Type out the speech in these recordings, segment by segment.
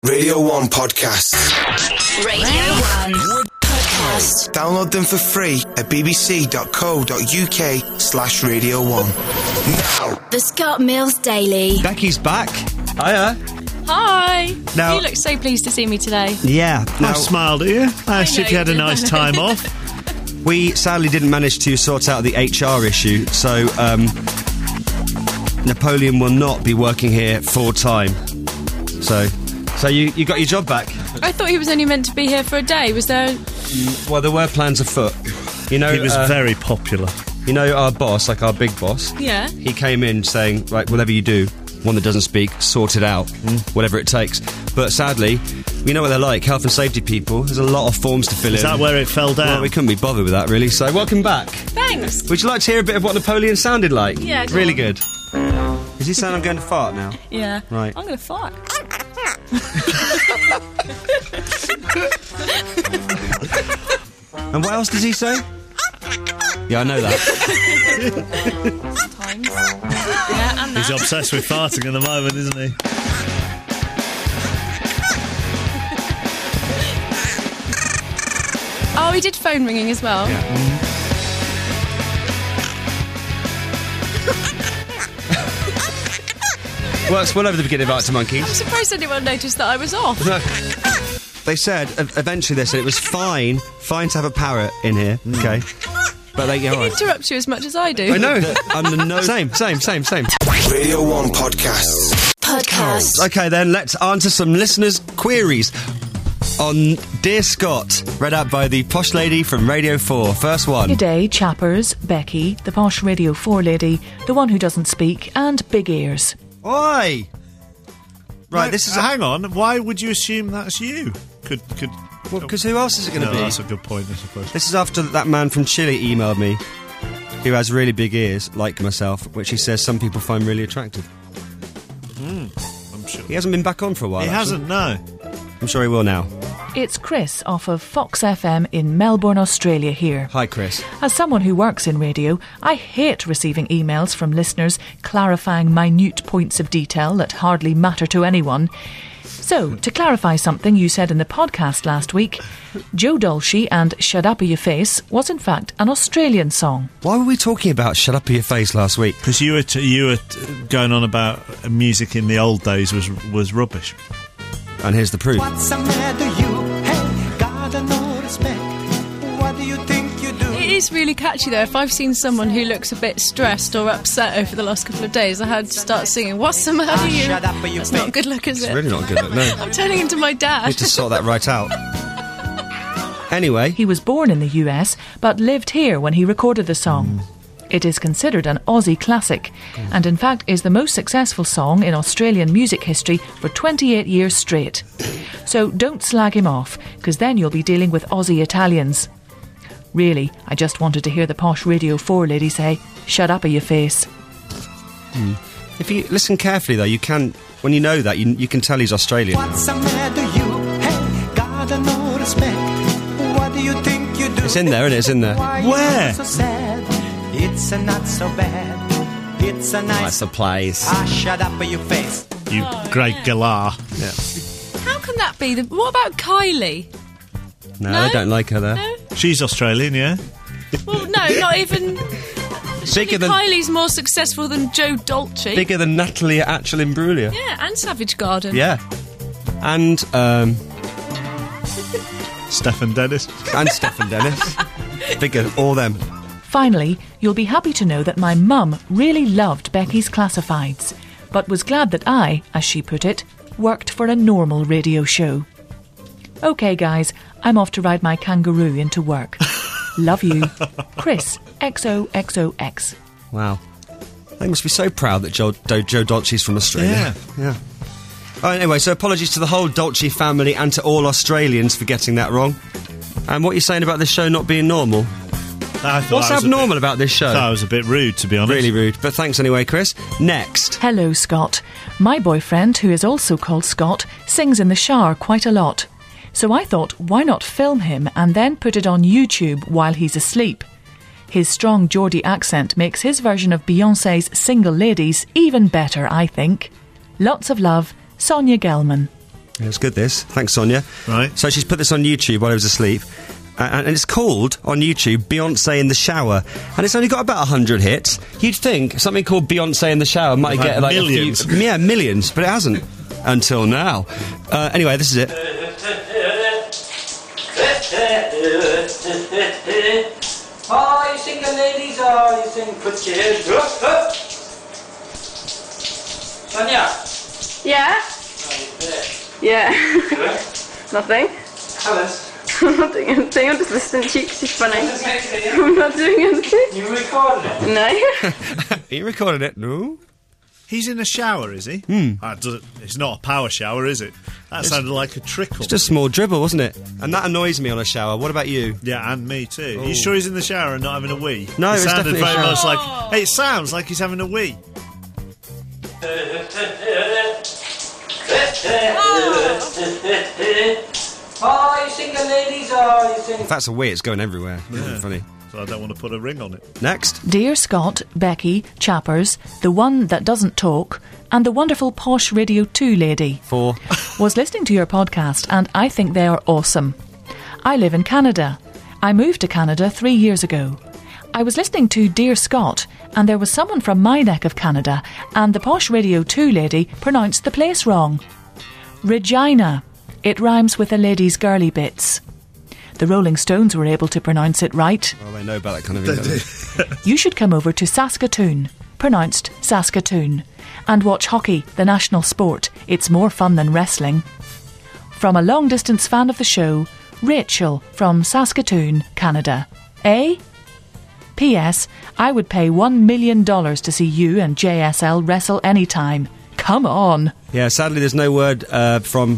Radio 1 Podcasts. Radio 1 Podcasts. Download them for free at bbc.co.uk/Radio 1. Now. The Scott Mills Daily. Becky's back. Hiya. Hi. Now- You look so pleased to see me today. Yeah. I smiled at you. I asked know if you had a you did. nice time off. We sadly didn't manage to sort out the HR issue, so Napoleon will not be working here full time. So you got your job back. I thought he was only meant to be here for a day. Was there... Well, there were plans afoot. You know, He was very popular. You know, our boss, like our big boss. Yeah. He came in saying, right, whatever you do, one that doesn't speak, sort it out, whatever it takes. But sadly, we know what they're like, health and safety people. There's a lot of forms to fill in. Is that where it fell down? Well, we couldn't be bothered with that, really. So, welcome back. Thanks. Would you like to hear a bit of what Napoleon sounded like? Yeah, go really on. good. Is he saying I'm going to fart now? Yeah. Right. I'm going to fart. And what else does he say? Yeah, I know that. Times. Yeah, and He's that. obsessed with farting at the moment, isn't he? Oh, he did phone ringing as well. Works well over the beginning of Arctic Monkeys. I'm surprised anyone noticed that I was off. They said, eventually they said it was fine to have a parrot in here, okay? But they go, He right. interrupts you as much as I do. I know. Under no... Same. Radio 1 Podcasts. Podcast. Okay, then, let's answer some listeners' queries on Dear Scott, read out by the posh lady from Radio 4. First one. Good day, chappers, Becky, the posh Radio 4 lady, the one who doesn't speak, and big ears. Oi! Right, this is... Hang on. Why would you assume that's you? Could. Because who else is it going to No, be? that's a good point, I suppose. This is after that man from Chile emailed me, who has really big ears, like myself, which he says some people find really attractive. I'm sure. He hasn't been back on for a while. He actually. hasn't, no. I'm sure he will now. It's Chris off of Fox FM in Melbourne, Australia here. Hi, Chris. As someone who works in radio, I hate receiving emails from listeners clarifying minute points of detail that hardly matter to anyone. So, to clarify something you said in the podcast last week, Joe Dolce and Shut Up Your Face was in fact an Australian song. Why were we talking about Shut Up Your Face last week? Because you were going on about music in the old days was rubbish. And here's the proof. What's the matter you? Hey, got no respect. What do you think you do? It is really catchy though. If I've seen someone who looks a bit stressed or upset over the last couple of days, I had to start singing, "What's the matter you?" Shut up, you That's not a fake. good look, is It's it? really not good, no. I'm turning into my dad. Need to sort that right out. Anyway, He was born in the US, but lived here when he recorded the song. It is considered an Aussie classic, and in fact is the most successful song in Australian music history for 28 years straight. So don't slag him off, because then you'll be dealing with Aussie Italians. Really, I just wanted to hear the posh Radio 4 lady say, "Shut up, your face." if you listen carefully, though, you can... When you know that, you can tell he's Australian. What's the matter you? Hey, got no respect. What do you think you do? It's in there, isn't it? It's in there. Why Where? you so sad? It's not so bad. It's a nice. That's the place. Shut up, your face. You great galah. How can that be? What about Kylie? No, No? they don't like her there. No? She's Australian, yeah? Well, no, not even... Bigger than... Kylie's more successful than Joe Dolce. Bigger than Natalie Atchell-Imbruglia. Yeah, and Savage Garden. Yeah. And, Stefan Dennis. and Stefan Dennis. Bigger, all them. Finally, you'll be happy to know that my mum really loved Becky's Classifieds, but was glad that I, as she put it, worked for a normal radio show. OK, guys, I'm off to ride my kangaroo into work. Love you. Chris, XOXOX. Wow. They must be so proud that Joe Dolce's from Australia. Yeah. Oh, anyway, so apologies to the whole Dolce family and to all Australians for getting that wrong. And what are you saying about this show not being normal? I thought What's that was abnormal about this show? That was a bit rude, to be honest. Really rude. But thanks anyway, Chris. Next. Hello, Scott. My boyfriend, who is also called Scott, sings in the shower quite a lot. So I thought, why not film him and then put it on YouTube while he's asleep? His strong Geordie accent makes his version of Beyoncé's Single Ladies even better, I think. Lots of love, Sonia Gelman. Yeah, it's good, this. Thanks, Sonia. Right. So she's put this on YouTube while I was asleep. And it's called, on YouTube, Beyonce in the Shower. And it's only got about 100 hits. You'd think something called Beyonce in the Shower might Like get like millions. a few... Yeah, millions, but it hasn't. Until now. Anyway, this is it. Oh, you sing the ladies, oh, you sing put your head up. Sonia. Yeah? Yeah. Nothing. Alice. I'm not doing anything. I'm just listening to you because you're funny. I'm not doing anything. You recording it? No. Are you recording it? No. He's in a shower, is he? It's not a power shower, is it? That sounded like a trickle. Just a small dribble, wasn't it? And that annoys me on a shower. What about you? Yeah, and me too. Are you sure he's in the shower and not having a wee? No, it it's sounded definitely a very shower. much like. Hey, it sounds like he's having a wee. Oh, you sing the ladies, oh, you sing. If that's a wee, it's going everywhere. Yeah. Funny. So I don't want to put a ring on it. Next. Dear Scott, Becky, Chappers, the one that doesn't talk, and the wonderful Posh Radio 2 lady 4. was listening to your podcast, and I think they are awesome. I live in Canada. I moved to Canada 3 years ago. I was listening to Dear Scott, and there was someone from my neck of Canada, and the Posh Radio 2 lady pronounced the place wrong. Regina. It rhymes with a lady's girly bits. The Rolling Stones were able to pronounce it right. Well, they know about that kind of thing. You should come over to Saskatoon, pronounced Saskatoon, and watch hockey, the national sport. It's more fun than wrestling. From a long-distance fan of the show, Rachel from Saskatoon, Canada. Eh? P.S. I would pay $1 million to see you and JSL wrestle anytime. Come on. Yeah, sadly there's no word from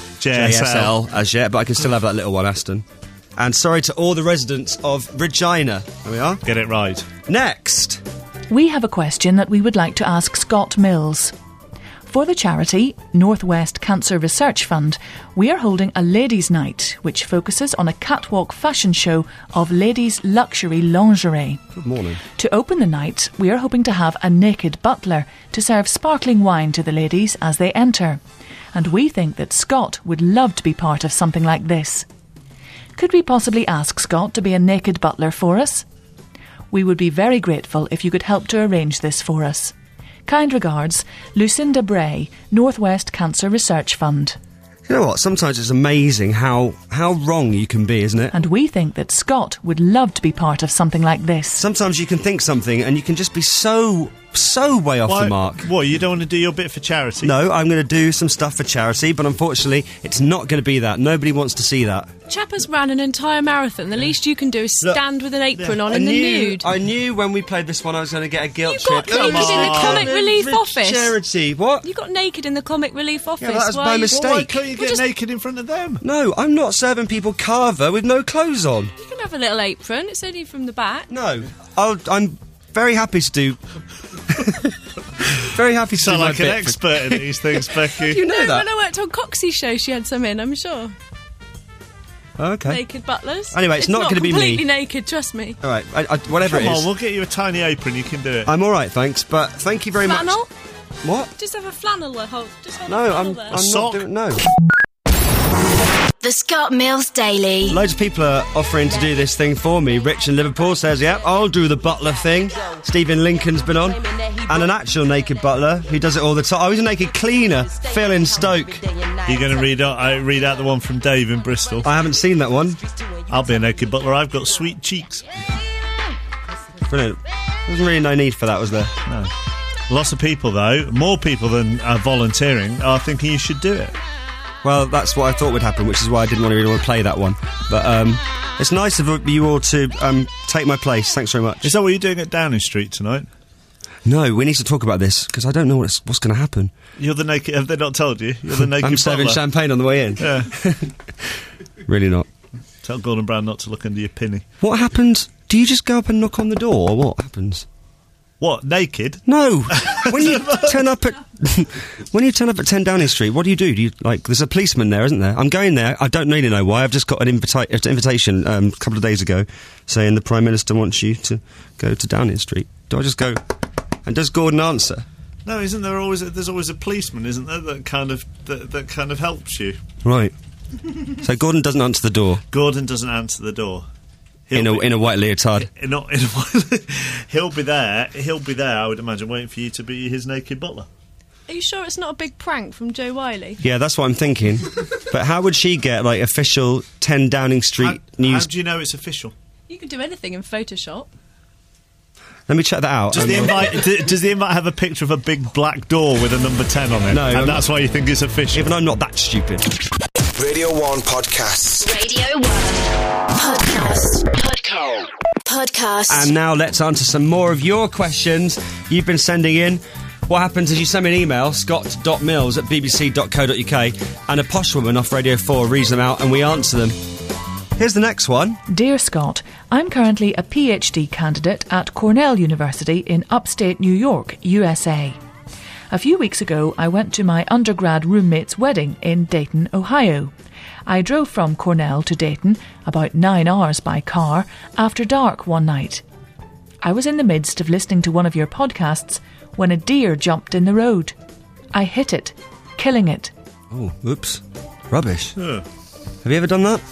JSL as yet, but I can still have that little one, Aston. And sorry to all the residents of Regina. There we are. Get it right. Next. We have a question that we would like to ask Scott Mills. For the charity Northwest Cancer Research Fund, we are holding a ladies' night which focuses on a catwalk fashion show of ladies' luxury lingerie. Good morning. To open the night, we are hoping to have a naked butler to serve sparkling wine to the ladies as they enter. And we think that Scott would love to be part of something like this. Could we possibly ask Scott to be a naked butler for us? We would be very grateful if you could help to arrange this for us. Kind regards, Lucinda Bray, Northwest Cancer Research Fund. You know what? Sometimes it's amazing how wrong you can be, isn't it? And we think that Scott would love to be part of something like this. Sometimes you can think something and you can just be so way off the mark. What, you don't want to do your bit for charity? No, I'm going to do some stuff for charity, but unfortunately, it's not going to be that. Nobody wants to see that. Chappers ran an entire marathon. The least you can do is stand with an apron on in the nude. I knew when we played this one I was going to get a guilt You trip. got naked in the Comic Relief office. Charity, what? You got naked in the Comic Relief office. Yeah, that was Why by you- mistake. Well, why can't you get naked in front of them? No, I'm not serving people carver with no clothes on. You can have a little apron. It's only from the back. No, I'm very happy to do... very happy to Sound do my like an bit expert in these things, Becky. You know No, that. when I worked on Coxie's show, she had some in, I'm sure. Okay. Naked butlers. Anyway, it's not gonna be me. completely naked, trust me. All right, whatever Come it on, is. we'll get you a tiny apron, you can do it. I'm all right, thanks, but thank you very Flannel? much. What? Just have a flannel there. Just hold a No, flannel I'm there. not sock? doing... No. The Scott Mills Daily. Loads of people are offering to do this thing for me. Rich in Liverpool says, yep, I'll do the butler thing. Stephen Lincoln's been on. And an actual naked butler who does it all the time. Oh, he's a naked cleaner, Phil in Stoke. You're going to read out the one from Dave in Bristol. I haven't seen that one. I'll be a naked butler, I've got sweet cheeks. Brilliant. There's really no need for that, was there? No. Lots of people, though, more people than are volunteering, are thinking you should do it. Well, that's what I thought would happen, which is why I didn't really want to play that one. But it's nice of you all to take my place. Thanks very much. Is that what you're doing at Downing Street tonight? No, we need to talk about this, because I don't know what's going to happen. You're the naked... Have they not told you? You're the naked I'm serving butler. champagne on the way in. Yeah. Really not. Tell Gordon Brown not to look under your pinny. What happens? Do you just go up and knock on the door, or what happens? What, naked? No. When you turn up at 10 Downing Street, what do you do? Do you there's a policeman there, isn't there? I'm going there. I don't really know why. I've just got an invitation a couple of days ago saying the Prime Minister wants you to go to Downing Street. Do I just go? And does Gordon answer? No, isn't there there's always a policeman, isn't there, that kind of helps you? Right. So Gordon doesn't answer the door. Gordon doesn't answer the door. In a white leotard. He'll be there, I would imagine, waiting for you to be his naked butler. Are you sure it's not a big prank from Joe Wiley? Yeah, that's what I'm thinking. But how would she get, like, official 10 Downing Street news? How do you know it's official? You can do anything in Photoshop. Let me check that out. Does the invite have a picture of a big black door with a number 10 on it? No. And that's why you think it's official? Even I'm not that stupid. Radio 1 Podcasts. Radio 1 Podcast. And now let's answer some more of your questions you've been sending in. What happens is you send me an email, scott.mills@bbc.co.uk, and a posh woman off Radio 4 reads them out and we answer them. Here's the next one. Dear Scott, I'm currently a PhD candidate at Cornell University in upstate New York, USA. A few weeks ago, I went to my undergrad roommate's wedding in Dayton, Ohio. I drove from Cornell to Dayton, about 9 hours by car, after dark one night. I was in the midst of listening to one of your podcasts when a deer jumped in the road. I hit it, killing it. Oh, oops. Rubbish. Huh. Have you ever done that?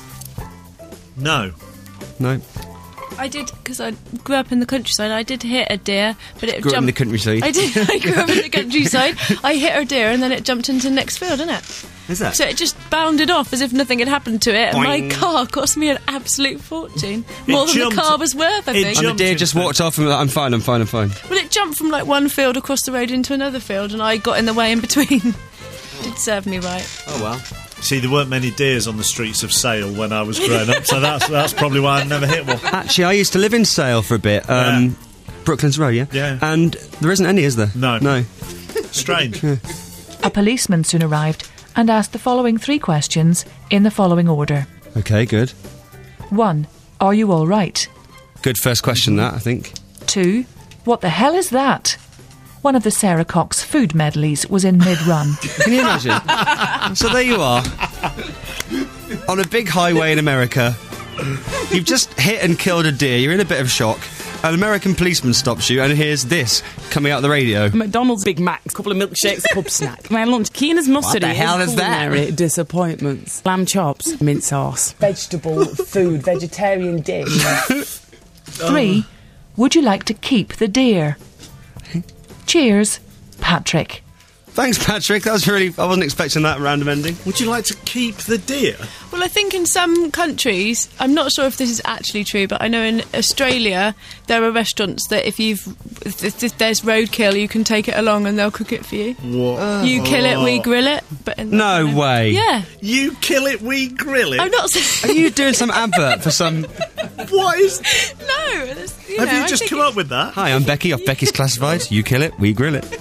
No. No. I did, because I grew up in the countryside. I did hit a deer, but it Grew jumped up in the countryside. I did. I grew up in the countryside. I hit a deer, and then it jumped into the next field, didn't it? Is that? So it just bounded off as if nothing had happened to it. And my Boing. car cost me an absolute fortune, more than the car was worth. I think. And the deer just walked off and was like, I'm fine. Well, it jumped from like one field across the road into another field, and I got in the way in between. Did serve me right. Oh well. See, there weren't many deers on the streets of Sale when I was growing up, so that's probably why I've never hit one. Actually, I used to live in Sale for a bit. Brooklands Road, yeah? Yeah. And there isn't any, is there? No. Strange. A policeman soon arrived and asked the following 3 questions in the following order. Okay, good. 1. Are you all right? Good first question, that, I think. 2. What the hell is that? One of the Sarah Cox food medleys was in mid-run. Can you imagine? So there you are, on a big highway in America. You've just hit and killed a deer. You're in a bit of shock. An American policeman stops you, and here's this coming out the radio. McDonald's Big Mac, a couple of milkshakes, a pub snack. My lunch, keen as mustard. What the hell is that? Culinary disappointments. Lamb chops, mint sauce. Vegetable, food, vegetarian dish. 3. Would you like to keep the deer? Cheers, Patrick. Thanks, Patrick. That was really... I wasn't expecting that random ending. Would you like to keep the deer? Well, I think in some countries, I'm not sure if this is actually true, but I know in Australia there are restaurants that if there's roadkill, you can take it along and they'll cook it for you. What? You kill it, we grill it. But No way. Yeah. You kill it, we grill it? I'm not saying... Are you doing some advert for some... What is... No. Have you just come up with that? Hi, I'm Becky off Becky's Classifieds. You kill it, we grill it.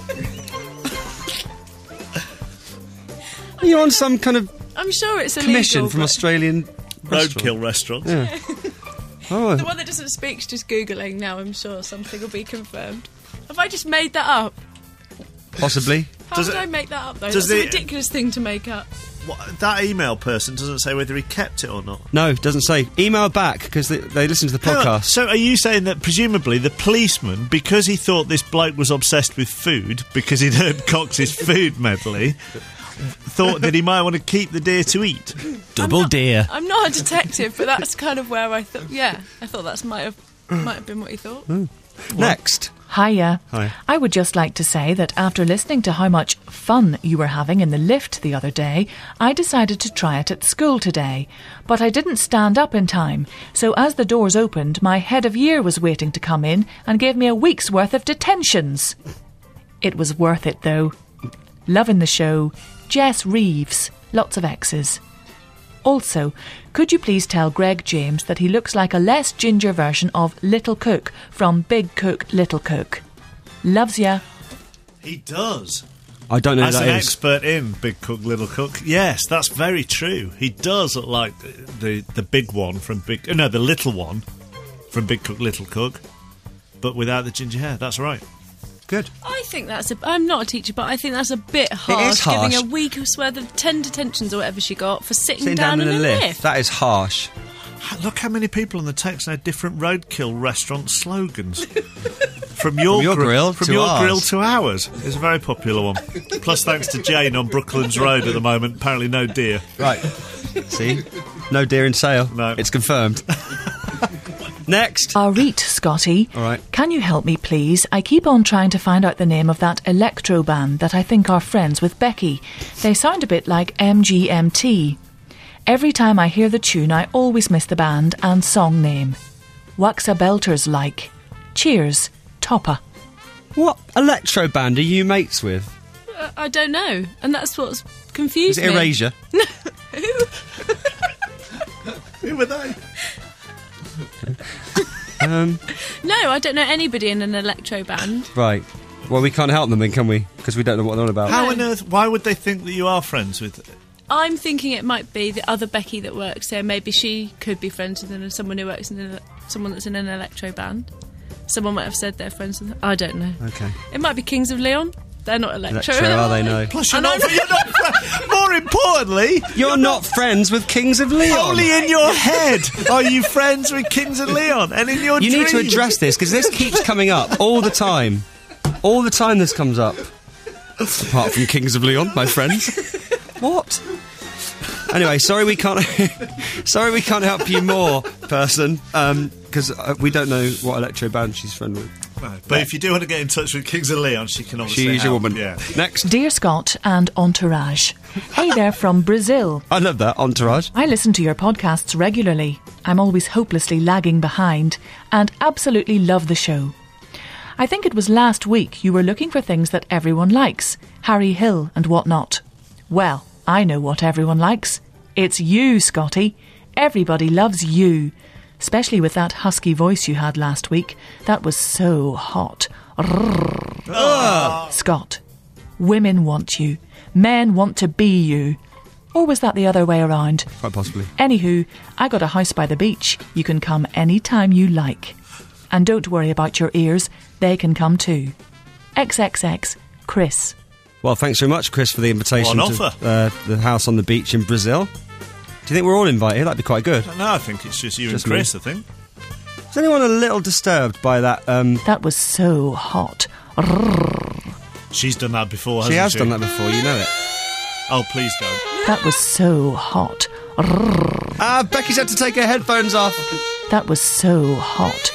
Are you on some kind of I'm sure it's commission illegal, from Australian roadkill restaurants? Yeah. Oh. The one that doesn't speak is just Googling now, I'm sure something will be confirmed. Have I just made that up? Possibly. How did I make that up, though? That's a ridiculous thing to make up. That email person doesn't say whether he kept it or not. No, it doesn't say. Email back, because they listen to the podcast. So are you saying that presumably the policeman, because he thought this bloke was obsessed with food, because he'd heard Cox's food medley, thought that he might want to keep the deer to eat? Double deer. I'm not a detective, but that's kind of where I thought... Yeah, I thought that might have been what he thought. Next. Hiya. Hi. I would just like to say that after listening to how much fun you were having in the lift the other day, I decided to try it at school today. But I didn't stand up in time, so as the doors opened, my head of year was waiting to come in and gave me a week's worth of detentions. It was worth it, though. Loving the show. Jess Reeves. Lots of X's. Also, could you please tell Greg James that he looks like a less ginger version of Little Cook from Big Cook, Little Cook? Loves ya. He does. I don't know who As that an is. expert in Big Cook, Little Cook, yes, that's very true. He does look like the big one from the little one from Big Cook, Little Cook, but without the ginger hair. That's right. Good. I think that's I'm not a teacher, but I think that's a bit harsh, harsh. giving a week's worth of 10 detentions or whatever she got for sitting down in a a lift. lift. That is harsh. Look how many people on the text had different roadkill restaurant slogans. From your grill from to your ours. grill to ours. It's a very popular one. Plus, thanks to Jane on Brooklands Road at the moment, apparently no deer. Right. See? No deer in sale. No. It's confirmed. Next. Arit, Scotty. All right. Can you help me, please? I keep on trying to find out the name of that electro band that I think are friends with Becky. They sound a bit like MGMT. Every time I hear the tune, I always miss the band and song name. Waxa Belters like. Cheers, Topper. What electro band are you mates with? I don't know, and that's what's confused Is it me. Erasure? Who were they? No, I don't know anybody in an electro band. Right. Well, we can't help them then, can we? Because we don't know what they're on about. How on earth? Why would they think that you are friends with? I'm thinking it might be the other Becky that works there. Maybe she could be friends with someone who works in someone that's in an electro band. Someone might have said they're friends with. I don't know. Okay. It might be Kings of Leon. They're not electro. Are they? No. Plus, you're not more importantly, You're not friends with Kings of Leon. only in your head are you friends with Kings of Leon, and in your You need to dreams. address this, because this keeps coming up all the time. All the time this comes up. Apart from Kings of Leon, my friends. What? Anyway, sorry we can't help you more, person, because we don't know what electro band she's friend with. No, but if you do want to get in touch with Kings of Leon, she can obviously She's your help. woman. Yeah. Next. Dear Scott and Entourage. Hey there from Brazil. I love that, Entourage. I listen to your podcasts regularly. I'm always hopelessly lagging behind and absolutely love the show. I think it was last week you were looking for things that everyone likes, Harry Hill and whatnot. Well, I know what everyone likes. It's you, Scotty. Everybody loves you. Especially with that husky voice you had last week. That was so hot. Scott, women want you. Men want to be you. Or was that the other way around? Quite possibly. Anywho, I got a house by the beach. You can come any time you like. And don't worry about your ears. They can come too. XXX, Chris. Well, thanks very much, Chris, for the invitation What an to offer. the house on the beach in Brazil. Do you think we're all invited? That'd be quite good. No, I think it's just you Just and Chris, me. I think. Is anyone a little disturbed by that? That was so hot. She's done that before, She hasn't has she? done that before, you know it. Oh, please don't. That was so hot. Becky's had to take her headphones off. That was so hot.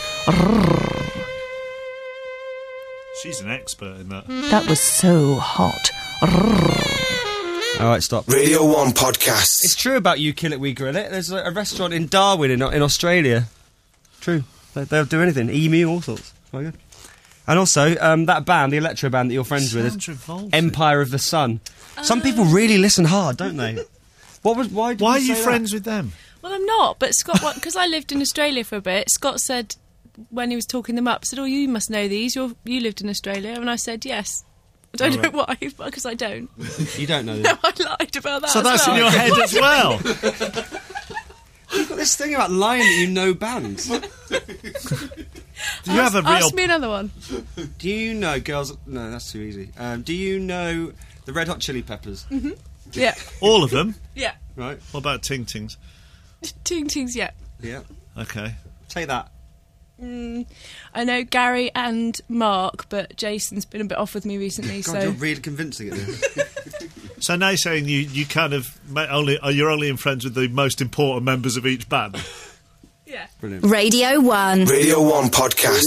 She's an expert in that. That was so hot. All right, stop. Radio 1 podcast. It's true about You Kill It, We Grill It. There's a restaurant in Darwin in Australia. True. They'll do anything. Emu, all sorts. Quite good. And also, that band, the electro band that you're friends with, Sounds is revolting. Empire of the Sun. Some people really listen hard, don't they? Why Why are did you say friends with them? Well, I'm not, but Scott, because I lived in Australia for a bit, Scott said, when he was talking them up, said, oh, you must know these, you lived in Australia, and I said, yes. I don't know why, because I don't. that? You don't know No, that. I lied about that So as that's well. in your head as well. You've got this thing about lying that you know bands. Do you have a real... Ask me another one. Do you know, girls... No, that's too easy. Do you know the Red Hot Chili Peppers? Yeah, All of them? yeah. Right? What about Ting Tings? Ting Tings, yeah. Yeah. Okay. Take that. I know Gary and Mark, but Jason's been a bit off with me recently, God, so... you're really convincing at this. So now you're saying you kind of you're only in friends with the most important members of each band? Yeah. Brilliant. Radio 1. Radio 1 podcast.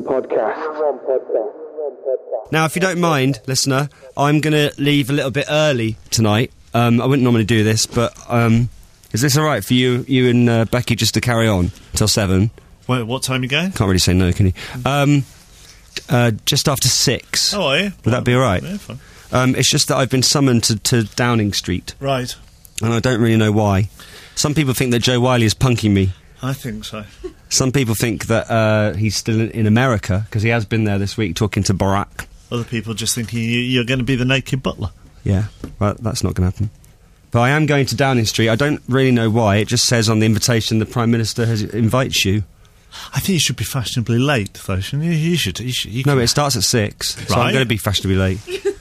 Now, if you don't mind, listener, I'm going to leave a little bit early tonight. I wouldn't normally do this, but is this all right for you and Becky just to carry on till 7? Wait, what time you going? Can't really say no, can you? Just after 6. Oh, are you? Would that be all right? Yeah, fine. It's just that I've been summoned to Downing Street, Right. and I don't really know why. Some people think that Joe Wiley is punking me. I think so. Some people think that he's still in America, because he has been there this week talking to Barack. Other people just thinking you're going to be the naked butler. Yeah, well, that's not going to happen. But I am going to Downing Street. I don't really know why. It just says on the invitation the Prime Minister invites you. I think you should be fashionably late, though, shouldn't you? You should. You No, can- it starts at 6, so I'm Right. going to be fashionably late.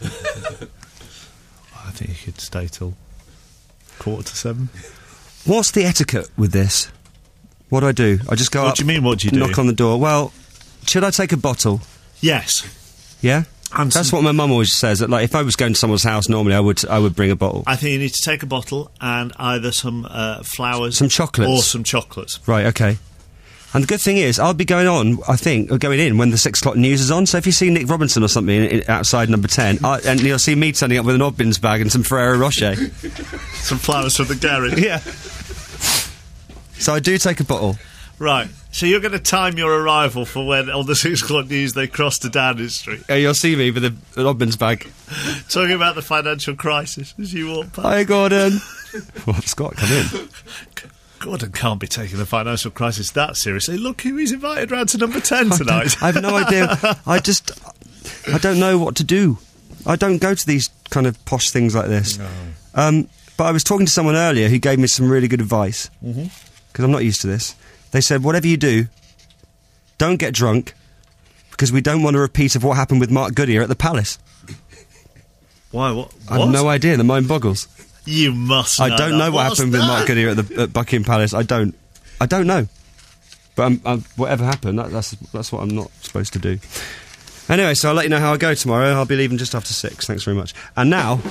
I think you could stay till 7:15. What's the etiquette with this? What do? I just go What up... do you mean, what do you do? Knock on the door. Well, should I take a bottle? Yes. Yeah? And That's some- what my mum always says, that like if I was going to someone's house normally I would bring a bottle. I think you need to take a bottle and either some flowers... Some chocolates. Or some chocolates. Right, okay. And the good thing is, I'll be going in when the 6 o'clock news is on, so if you see Nick Robinson or something outside number 10, and you'll see me turning up with an Oddbins bag and some Ferrero Rocher. Some flowers from the garage. Yeah. So I do take a bottle. Right, so you're going to time your arrival for when, on the 6 o'clock news, they cross to Downing Street. You'll see me with an Oddbins bag. Talking about the financial crisis as you walk past. Hi, Gordon. Well, Scott, come in. Gordon can't be taking the financial crisis that seriously. Look who he's invited round to number 10 tonight. I have no idea. I don't know what to do. I don't go to these kind of posh things like this. No. But I was talking to someone earlier who gave me some really good advice. Because I'm not used to this. They said, whatever you do, don't get drunk, because we don't want a repeat of what happened with Mark Goodyear at the Palace. Why? What? I have no idea. The mind boggles. You must know I don't know what happened with Mark Goodyear at Buckingham Palace. I don't know. But whatever happened, that's what I'm not supposed to do. Anyway, so I'll let you know how I go tomorrow. I'll be leaving just after 6. Thanks very much. And now...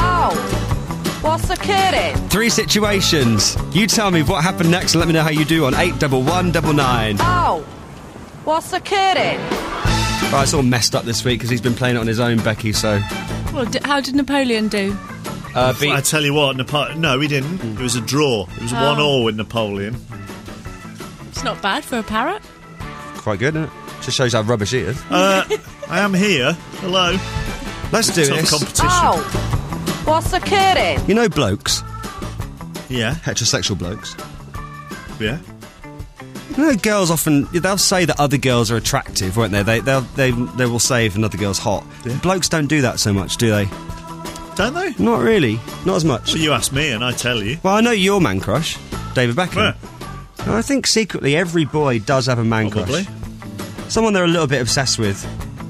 Oh, what's occurring? 3 situations. You tell me what happened next and let me know how you do on 81199. Oh, what's occurring? Right, it's all messed up this week because he's been playing it on his own, Becky, so... Well, how did Napoleon do? I tell you what, no, he didn't. It was a draw. It was 1-1 with Napoleon. It's not bad for a parrot. Quite good, isn't it? Just shows how rubbish he is. I am here. Hello. Let's do Tough this. competition. Oh, what's occurring? You know blokes? Yeah. Heterosexual blokes. Yeah. You know, girls often, they'll say that other girls are attractive, won't they? They will say if another girl's hot. Yeah. Blokes don't do that so much, do they? Don't they? Not really. Not as much. Well, you ask me and I tell you. Well, I know your man crush, David Beckham. Where? And I think secretly every boy does have a man Probably. crush. Someone they're a little bit obsessed with.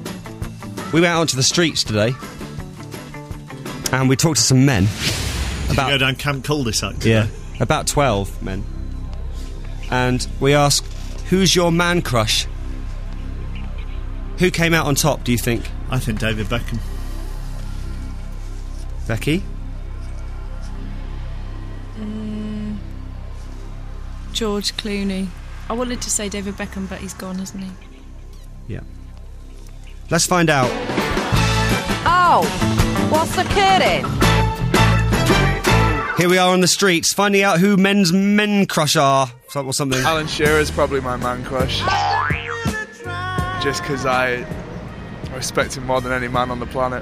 We went out onto the streets today and we talked to some men. Did you go down Camp Cul-de-sac today? Yeah, about 12 men. And we asked, who's your man crush? Who came out on top, do you think? I think David Beckham. Becky? George Clooney. I wanted to say David Beckham, but he's gone, hasn't he? Yeah. Let's find out. Oh, what's occurring? Here we are on the streets, finding out who men's men crush are. Or something. Alan Shearer's probably my man crush. Just because I respect him more than any man on the planet.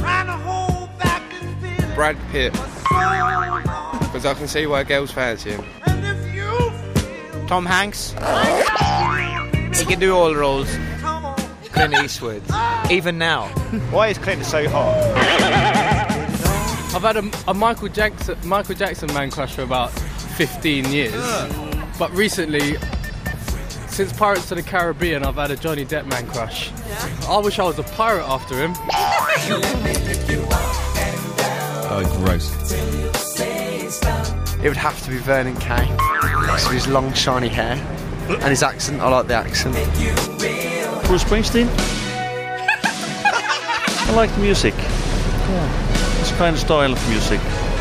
Brad Pitt. Because I can see why girls fancy him. Tom Hanks. He can do all the roles. Clint Eastwood. Even now. Why is Clint so hot? I've had a Michael Jackson man crush for about 15 years. But recently, since Pirates of the Caribbean, I've had a Johnny Depp man crush. Yeah. I wish I was a pirate after him. Oh, gross. It would have to be Vernon Kay. Because of his long, shiny hair. And his accent, I like the accent. Bruce Springsteen? I like the music. Yeah. It's a kind of style of music.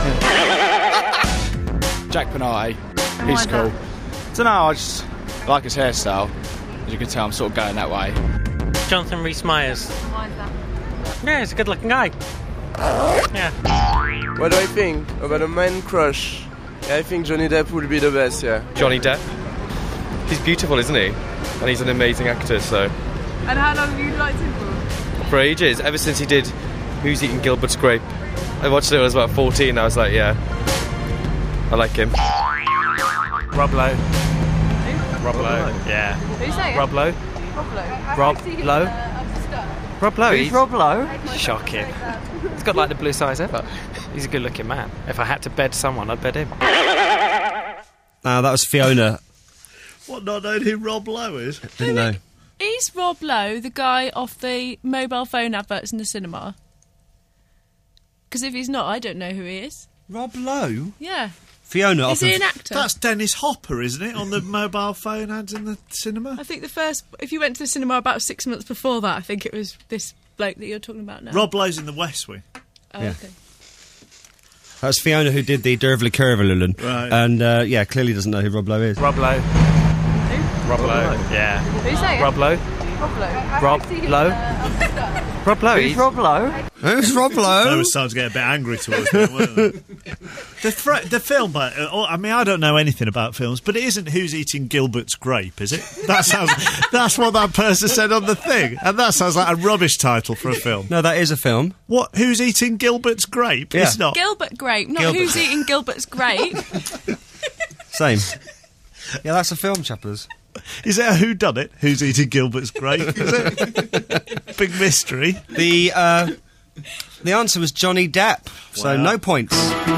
Yeah. Jack Panay. He's cool. I don't know, I just like his hairstyle. As you can tell, I'm sort of going that way. Jonathan Rhys-Meyers. Why is that? Yeah, he's a good-looking guy. Yeah. What do I think about a man crush? Yeah, I think Johnny Depp would be the best, yeah. Johnny Depp? He's beautiful, isn't he? And he's an amazing actor, so... And how long have you liked him for? For ages, ever since he did Who's Eating Gilbert's Grape. I watched it when I was about 14, and I was like, yeah, I like him. Rob Lowe. Who? Rob Lowe, yeah. Who's that? Rob Lowe. Rob Lowe. Rob Lowe. Rob Lowe. Who's Rob Lowe? Shocking. He's got like the bluest eyes ever. He's a good looking man. If I had to bed someone, I'd bed him. That was Fiona. What, not knowing who Rob Lowe is? Didn't know. Is Rob Lowe the guy off the mobile phone adverts in the cinema? Because if he's not, I don't know who he is. Rob Lowe? Yeah. Fiona. Is he an actor? That's Dennis Hopper, isn't it? On the mobile phone ads in the cinema. I think if you went to the cinema about 6 months before that, I think it was this bloke that you're talking about now. Rob Lowe's in The West Wing. Oh, Yeah. okay. That was Fiona who did the Dervly Curvelulun. Right. And, clearly doesn't know who Rob Lowe is. Rob Lowe. Rob Lowe. Yeah. Who's that? Rob Lowe. Rob Lowe. Rob Lowe. Rob Lowe. Who's Rob Lowe? Who's Rob They Lowe? were starting to get a bit angry towards me, weren't they? The film, I mean, I don't know anything about films, but it isn't Who's Eating Gilbert's Grape, is it? That's what that person said on the thing, and that sounds like a rubbish title for a film. No, that is a film. What? Who's Eating Gilbert's Grape? Yeah. It's not. Gilbert Grape, not Gilbert. Who's Eating Gilbert's Grape. Same. Yeah, that's a film, chappers. Is it a whodunit? Who's Eating Gilbert's Grape? Is it? Big mystery. The answer was Johnny Depp, so Wow. no points.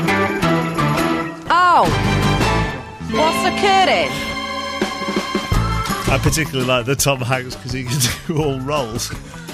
Oh! What's occurring? I particularly like the Tom Hanks because he can do all roles.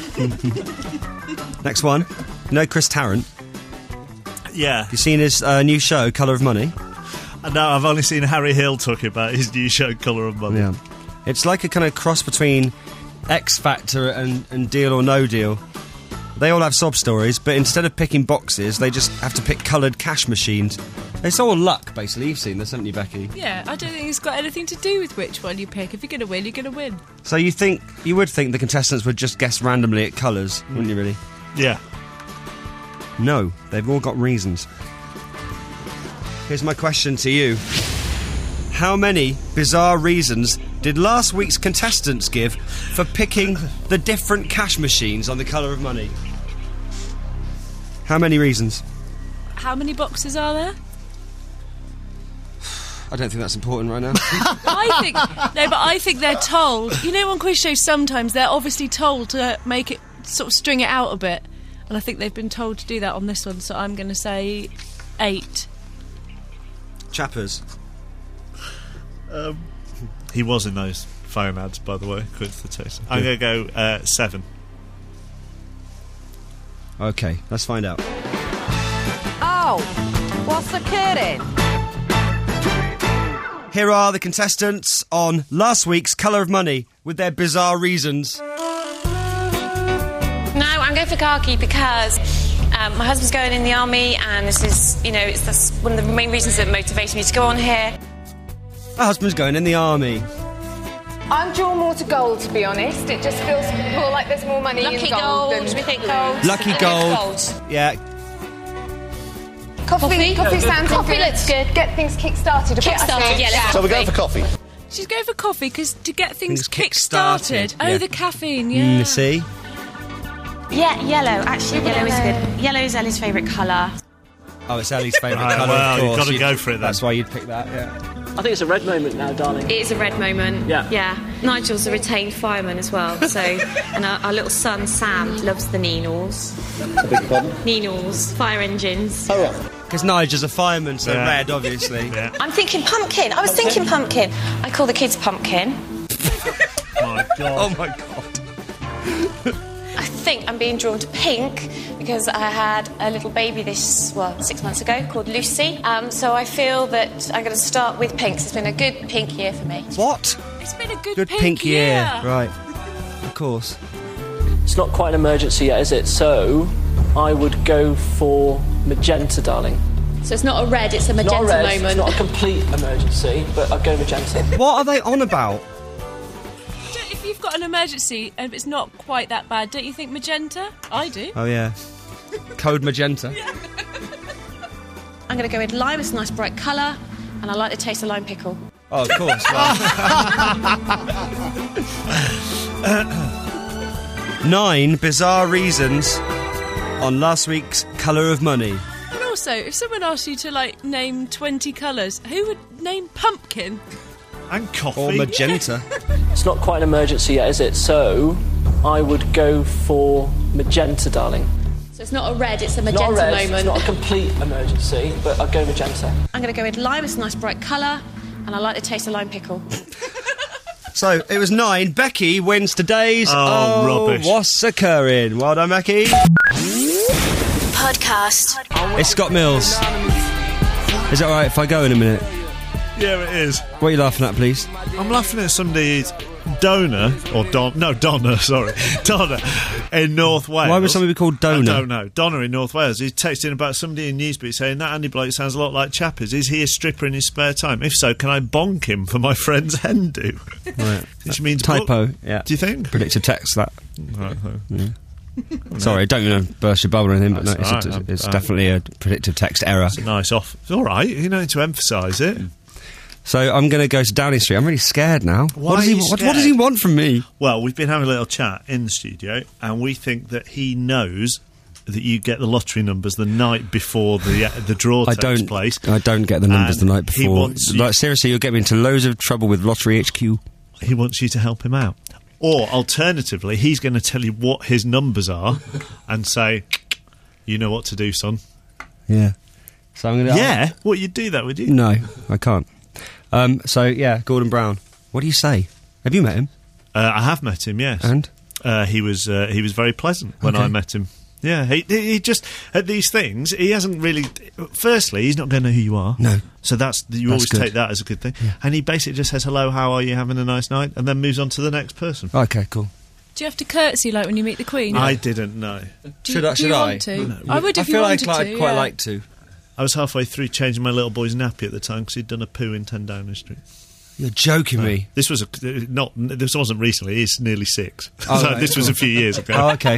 Next one. No, Chris Tarrant. Yeah. You seen his new show, Colour of Money? No, I've only seen Harry Hill talking about his new show, Colour of Money. Yeah. It's like a kind of cross between X Factor and Deal or No Deal. They all have sob stories, but instead of picking boxes, they just have to pick coloured cash machines. It's all luck, basically. You've seen this, haven't you, Becky? Yeah, I don't think it's got anything to do with which one you pick. If you're going to win, you're going to win. So you would think the contestants would just guess randomly at colours, wouldn't you, really? Yeah. No, they've all got reasons. Here's my question to you. How many bizarre reasons did last week's contestants give for picking the different cash machines on the Colour of Money? How many reasons? How many boxes are there? I don't think that's important right now. I think they're told. You know, on quiz shows sometimes they're obviously told to make it sort of string it out a bit, and I think they've been told to do that on this one. So I'm going to say 8. Chappers. He was in those phone ads, by the way. Quick for the taste. I'm going to go 7. Okay, let's find out. Oh! What's occurring? Here are the contestants on last week's Colour of Money with their bizarre reasons. No, I'm going for khaki because my husband's going in the army, and this is, that's one of the main reasons that motivated me to go on here. My husband's going in the army. I'm drawn more to gold, to be honest. It just feels more like there's more money Lucky in gold. gold, we think gold. Lucky gold. Yeah. Coffee sounds Coffee good. looks good. Get things kick-started a bit, I Kick-started, think. yeah, let's So we're going for coffee. She's going for coffee because to get things kick-started, kick-started. Oh, yeah. the caffeine, yeah. See? Yeah, yellow. Actually, yellow is good. Yellow is Ellie's favourite colour. Oh, it's Ellie's favourite Right, colour, well, of course. you've got to go for it, then. That's why you'd pick that, yeah. I think it's a red moment now, darling. It is a red moment. Yeah. Nigel's a retained fireman as well, so... and our little son, Sam, loves the Nenals. I beg your pardon? Nenals, fire engines. Oh, right. Because Nigel's a fireman, so Yeah. red, obviously. Yeah. I'm thinking pumpkin. I was thinking pumpkin. I call the kids pumpkin. My God. Oh, my God. I think I'm being drawn to pink because I had a little baby 6 months ago called Lucy. So I feel that I'm going to start with pinks. It's been a good pink year for me. What? It's been a Good pink year. Right. Of course. It's not quite an emergency yet, is it? So I would go for magenta, darling. So it's not a red, it's a It's magenta not a red, moment. It's not a complete emergency, but I'd go magenta. What are they on about? If you've got an emergency and it's not quite that bad, don't you think magenta? I do. Oh, yeah. Code magenta. I'm going to go with lime. It's a nice bright colour, and I like the taste of lime pickle. Oh, of course. Well. 9 bizarre reasons on last week's Colour of Money. And also, if someone asked you to, name 20 colours, who would name pumpkin? And coffee. Or magenta. It's not quite an emergency yet, is it? So I would go for magenta, darling. So it's not a red, it's a It's magenta not a red, moment. It's not a complete emergency, but I'd go magenta. I'm going to go with lime. It's a nice bright colour, and I like the taste of lime pickle. So, it was 9. Becky wins today's rubbish. What's Occurring. Well done, Becky. Podcast. It's Scott Mills. Is it alright if I go in a minute? Yeah, it is. What are you laughing at, please? I'm laughing at somebody's Donna in North Wales. Why would somebody be called Donna? I don't know. Donna in North Wales. He's texting about somebody in Newsbeat saying that Andy bloke sounds a lot like Chappers. Is he a stripper in his spare time? If so, can I bonk him for my friend's hen do? Right. Which means typo. Yeah. Do you think? Predictive text that. Right. Yeah. Sorry, don't burst your bubble or anything, but no, it's definitely a predictive text error. It's a nice off. It's all right. You need to emphasise it. So I'm going to go to Downing Street. I'm really scared now. What does he want from me? Well, we've been having a little chat in the studio, and we think that he knows that you get the lottery numbers the night before the draw takes place. I don't get the numbers the night before. Like, seriously, you'll get me into loads of trouble with Lottery HQ. He wants you to help him out. Or, alternatively, he's going to tell you what his numbers are and say, you know what to do, son. Yeah. So I'm going to... Yeah? What, you'd do that, would you? No, I can't. Gordon Brown. What do you say? Have you met him? I have met him, yes. And? He was very pleasant when I met him. Yeah, he just, at these things, he hasn't really... Firstly, he's not going to know who you are. No. So you always good. take that as a good thing. Yeah. And he basically just says, hello, how are you, having a nice night? And then moves on to the next person. Okay, cool. Do you have to curtsy like when you meet the Queen? I didn't know. Should I? Want to? No. I would if you wanted to. I'd quite like to. I was halfway through changing my little boy's nappy at the time because he'd done a poo in 10 Downing Street. You're joking me. This wasn't recently. He's nearly 6. Oh, so right. This was a few years ago. Oh, okay.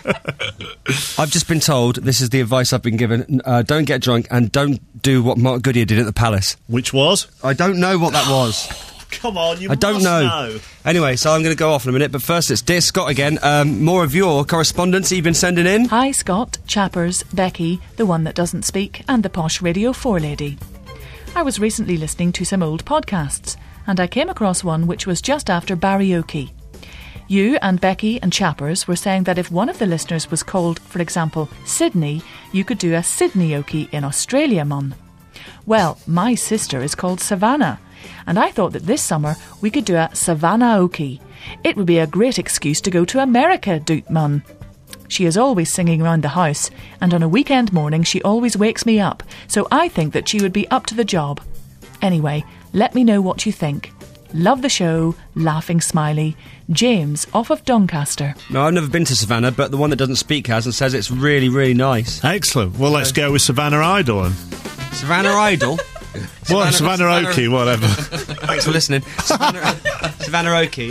I've just been told, this is the advice I've been given, don't get drunk and don't do what Mark Goodyear did at the Palace. Which was? I don't know what that was. Come on, you I don't must know. Anyway, so I'm going to go off in a minute, but first it's Dear Scott again. More of your correspondence that you've been sending in. Hi, Scott, Chappers, Becky, the one that doesn't speak, and the Posh Radio 4 lady. I was recently listening to some old podcasts, and I came across one which was just after karaoke. You and Becky and Chappers were saying that if one of the listeners was called, for example, Sydney, you could do a Sydney-okie in Australia, mon. Well, my sister is called Savannah, and I thought that this summer we could do a Savannah-okie. It would be a great excuse to go to America, doot mun. She is always singing around the house, and on a weekend morning she always wakes me up, so I think that she would be up to the job. Anyway, let me know what you think. Love the show, laughing smiley. James, off of Doncaster. No, I've never been to Savannah, but the one that doesn't speak has and says it's really, really nice. Excellent. Well, let's go with Savannah Idol then. Savannah Idol? Savannah Oakey, whatever. Thanks for listening. Savannah Oakey,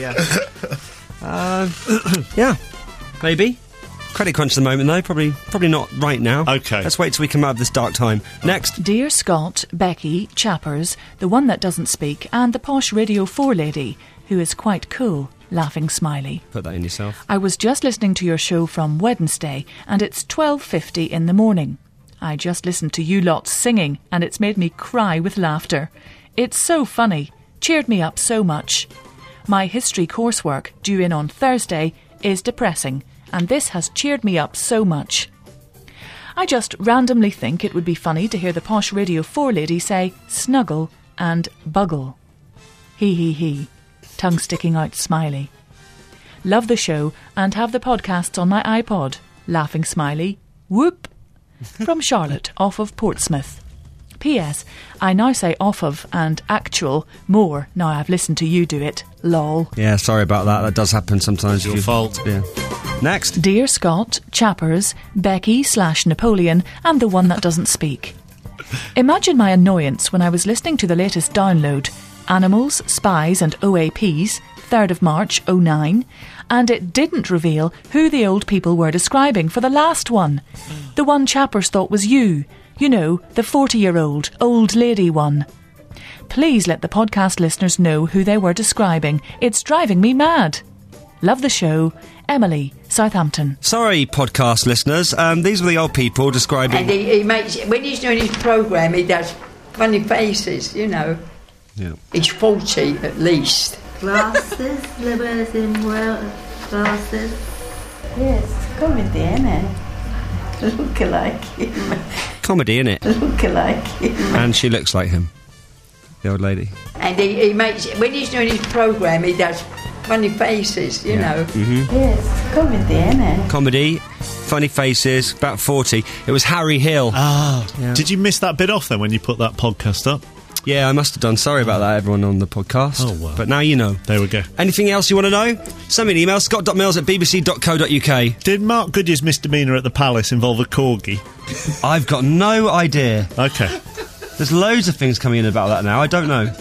yeah. Yeah, maybe. Credit crunch at the moment, though. Probably not right now. Okay. Let's wait till we come out of this dark time. Next. Dear Scott, Becky, Chappers, the one that doesn't speak, and the Posh Radio 4 lady, who is quite cool, laughing smiley. Put that in yourself. I was just listening to your show from Wednesday, and it's 12:50 in the morning. I just listened to you lots singing, and it's made me cry with laughter. It's so funny. Cheered me up so much. My history coursework, due in on Thursday, is depressing, and this has cheered me up so much. I just randomly think it would be funny to hear the Posh Radio 4 lady say snuggle and buggle. He he he. Tongue sticking out smiley. Love the show and have the podcasts on my iPod. Laughing smiley. Whoop. From Charlotte, off of Portsmouth. P.S. I now say off of and actual more now I've listened to you do it. Lol. Yeah, sorry about that. That does happen sometimes. Your fault. Yeah. Next. Dear Scott, Chappers, Becky/Napoleon, and the one that doesn't speak. Imagine my annoyance when I was listening to the latest download, Animals, Spies and OAPs, 3rd of March, 09, and it didn't reveal who the old people were describing for the last one. The one Chappers thought was you. You know, the 40-year-old, old lady one. Please let the podcast listeners know who they were describing. It's driving me mad. Love the show. Emily, Southampton. Sorry, podcast listeners. These were the old people describing... And he makes... When he's doing his programme, he does funny faces, you know. Yeah. He's 40, at least. Glasses, livers in well, glasses. Yes, comedy, innit? Look like him. Comedy, innit? Look like him. And she looks like him. The old lady. And he makes... When he's doing his programme, he does funny faces, you know. Mm-hmm. Yes, comedy, innit? Comedy. funny faces, about 40. It was Harry Hill. Ah, did you miss that bit off then when you put that podcast up? Yeah, I must have done. Sorry about that, everyone on the podcast. Oh, well. But now you know. There we go. Anything else you want to know? Send me an email, scott.mills@bbc.co.uk. Did Mark Goodyear's misdemeanour at the Palace involve a corgi? I've got no idea. Okay. There's loads of things coming in about that now. I don't know.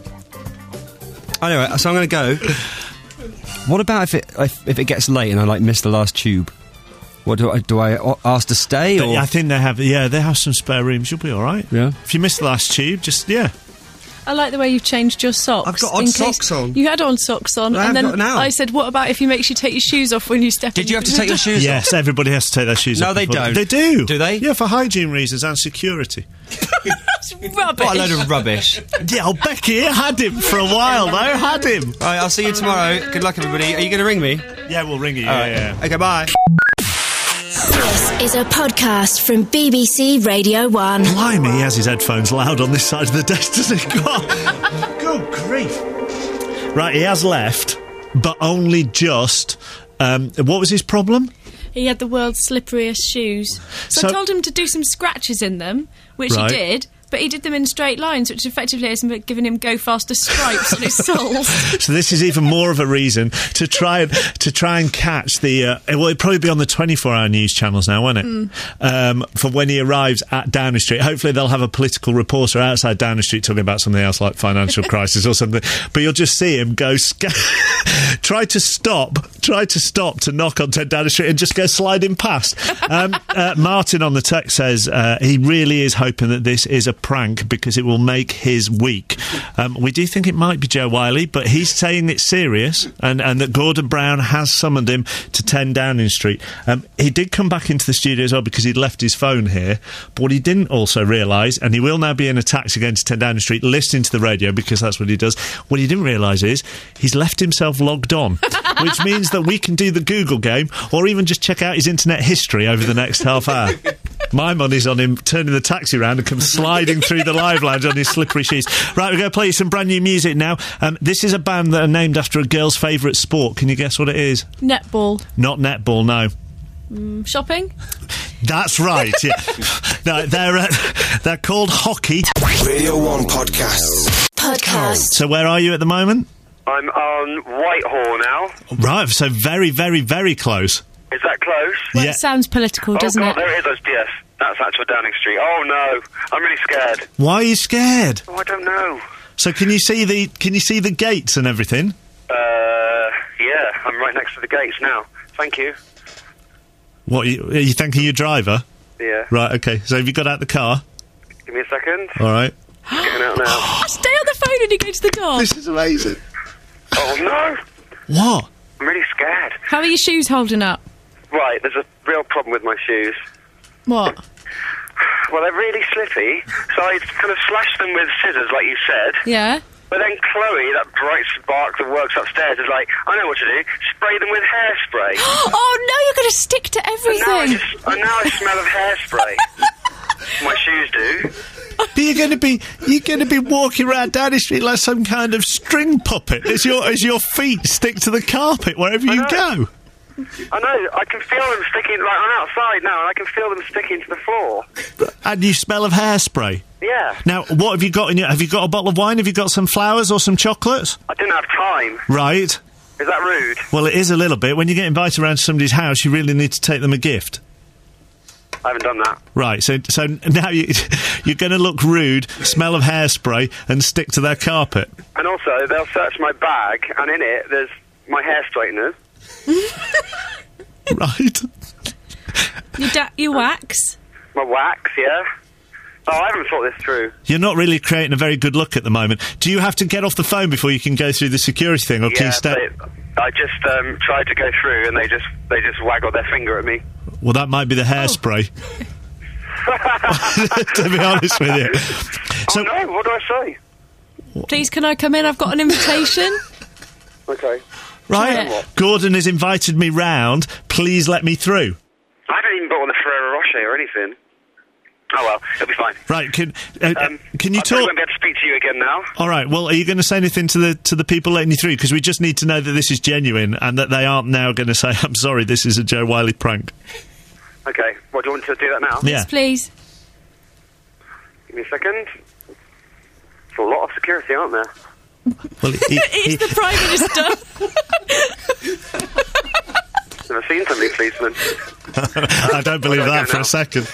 Anyway, so I'm going to go. What about if it gets late and I miss the last tube? What do I ask to stay? Or? I think they have some spare rooms. You'll be all right. Yeah. If you miss the last tube, I like the way you've changed your socks. I've got odd socks on. You had on socks on, and then I said, "What about if he makes you take your shoes off when you step?" Did you have to take your shoes off? Yes, everybody has to take their shoes off. No, they don't. They do. Do they? Yeah, for hygiene reasons and security. That's rubbish. What a load of rubbish. Yeah, Becky had him for a while, though. Had him. All right, I'll see you tomorrow. Good luck, everybody. Are you going to ring me? Yeah, we'll ring you. Yeah. Okay, bye. This is a podcast from BBC Radio 1. Blimey, he has his headphones loud on this side of the desk, doesn't he? Good grief. Right, he has left, but only just. What was his problem? He had the world's slipperiest shoes. So I told him to do some scratches in them, which he did. But he did them in straight lines, which effectively is giving him go faster stripes on his soles. So this is even more of a reason to try and catch the. Well, it'll probably be on the 24-hour news channels now, won't it? For when he arrives at Downing Street. Hopefully they'll have a political reporter outside Downing Street talking about something else like financial crisis or something. But you'll just see him go. Try to stop to knock on 10 Downing Street and just go sliding past. Martin on the text says he really is hoping that this is a prank because it will make his week. We do think it might be Joe Wiley, but he's saying it's serious and that Gordon Brown has summoned him to 10 Downing Street. He did come back into the studio as well because he'd left his phone here, but what he didn't also realise, and he will now be in a taxi going to 10 Downing Street listening to the radio because that's what he does, what he didn't realise is he's left himself logged on, which means that we can do the Google game or even just check out his internet history over the next half hour. My money's on him turning the taxi round and come sliding through the live lounge on his slippery shoes. Right, we're going to play you some brand new music now. This is a band that are named after a girl's favourite sport. Can you guess what it is? Netball. Not netball, no. Shopping? That's right, yeah. No, they're called hockey. Radio 1 Podcast. So where are you at the moment? I'm on Whitehall now. Right, so very, very, very close. Is that close? Well, it sounds political, doesn't it? it? There it is. Yes, that's actual Downing Street. Oh no, I'm really scared. Why are you scared? Oh, I don't know. So can you see the gates and everything? Yeah, I'm right next to the gates now. Thank you. What, are you thanking your driver? Yeah. Right, okay. So have you got out the car? Give me a second. All right. Getting out now. Stay on the phone and you go to the door. This is amazing. Oh no. What? I'm really scared. How are your shoes holding up? Right, there's a real problem with my shoes. What? Well, they're really slippy, so I kind of slashed them with scissors, like you said. Yeah. But then Chloe, that bright spark that works upstairs, is like, I know what to do. Spray them with hairspray. Oh no, you're going to stick to everything. And now I smell of hairspray. My shoes do. But you're going to be walking around Downing Street like some kind of string puppet as your feet stick to the carpet wherever you go. I know. I can feel them sticking. Like I'm outside now, and I can feel them sticking to the floor. And you smell of hairspray. Yeah. Now, what have you got in your? Have you got a bottle of wine? Have you got some flowers or some chocolates? I didn't have time. Right. Is that rude? Well, it is a little bit. When you get invited around to somebody's house, you really need to take them a gift. I haven't done that. Right, so now you're going to look rude, smell of hairspray, and stick to their carpet. And also, they'll search my bag, and in it, there's my hair straighteners. Right. Your wax? My wax, yeah. Oh, I haven't thought this through. You're not really creating a very good look at the moment. Do you have to get off the phone before you can go through the security thing, or can you stay? I just tried to go through, and they just waggled their finger at me. Well, that might be the hairspray. To be honest with you. So, oh no, what do I say? Please, can I come in? I've got an invitation. Okay. Right. Yeah. Gordon has invited me round. Please let me through. I haven't even bought on the Ferrero Rocher or anything. Oh well, it'll be fine. Right, can you I talk? won't be able to speak to you again now. All right. Well, are you going to say anything to the people letting you through? Because we just need to know that this is genuine and that they aren't now going to say, "I'm sorry, this is a Joe Wiley prank." Okay. What, do you want to do that now? Yeah. Yes, please. Give me a second. There's a lot of security, aren't there? Well, It's the Prime Minister. Never seen so many policemen. I don't believe that for a second.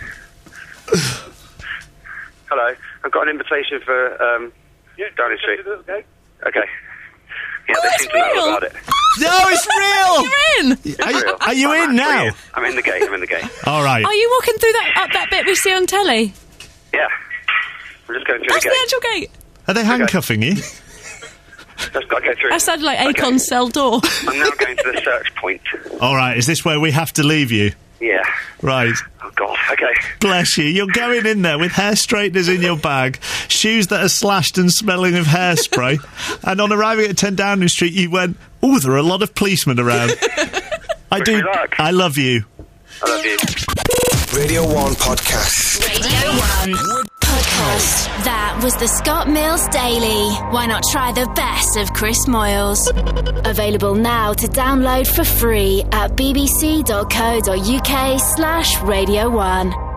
Hello. I've got an invitation for Downing Street. Okay. Yeah, they seem to know real. about it. No, it's real! You're in! It's real. Are you in now? I'm in the gate. All right. Are you walking through up that bit we see on telly? Yeah. I'm just going through That's the the gate. actual gate. Are they handcuffing you? Just got to go through. That sounded like Akon's cell door. I'm now going to the search point. All right, is this where we have to leave you? Yeah. Right. Oh, God. Okay. Bless you. You're going in there with hair straighteners in your bag, shoes that are slashed and smelling of hairspray, and on arriving at 10 Downing Street, you went, "Oh, there are a lot of policemen around." Wish me luck. I love you. I love you. Radio 1 Podcast. Radio 1 Podcast. That was the Scott Mills Daily. Why not try the best of Chris Moyles? Available now to download for free at bbc.co.uk/Radio 1.